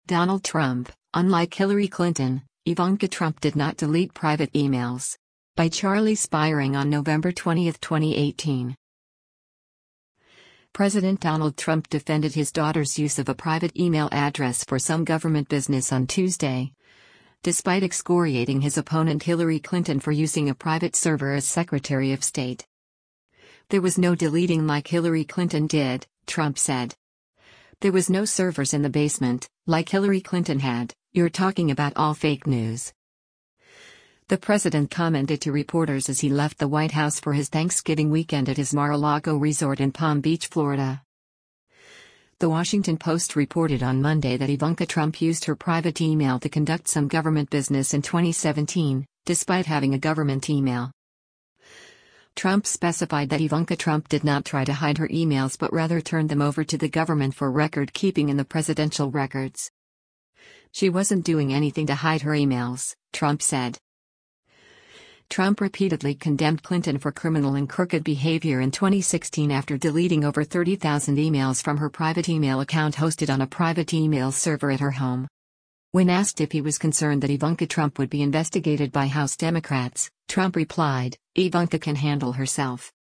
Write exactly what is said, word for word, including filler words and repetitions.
Donald Trump, unlike Hillary Clinton, Ivanka Trump did not delete private emails. By Charlie Spiring on November twentieth, twenty eighteen. President Donald Trump defended his daughter's use of a private email address for some government business on Tuesday, despite excoriating his opponent Hillary Clinton for using a private server as Secretary of State. "There was no deleting like Hillary Clinton did," Trump said. "There was no servers in the basement, like Hillary Clinton had. You're talking about all fake news." The president commented to reporters as he left the White House for his Thanksgiving weekend at his Mar-a-Lago resort in Palm Beach, Florida. The Washington Post reported on Monday that Ivanka Trump used her private email to conduct some government business in twenty seventeen, despite having a government email. Trump specified that Ivanka Trump did not try to hide her emails but rather turned them over to the government for record-keeping in the presidential records. "She wasn't doing anything to hide her emails," Trump said. Trump repeatedly condemned Clinton for criminal and crooked behavior in twenty sixteen after deleting over thirty thousand emails from her private email account hosted on a private email server at her home. When asked if he was concerned that Ivanka Trump would be investigated by House Democrats, Trump replied, "Ivanka can handle herself."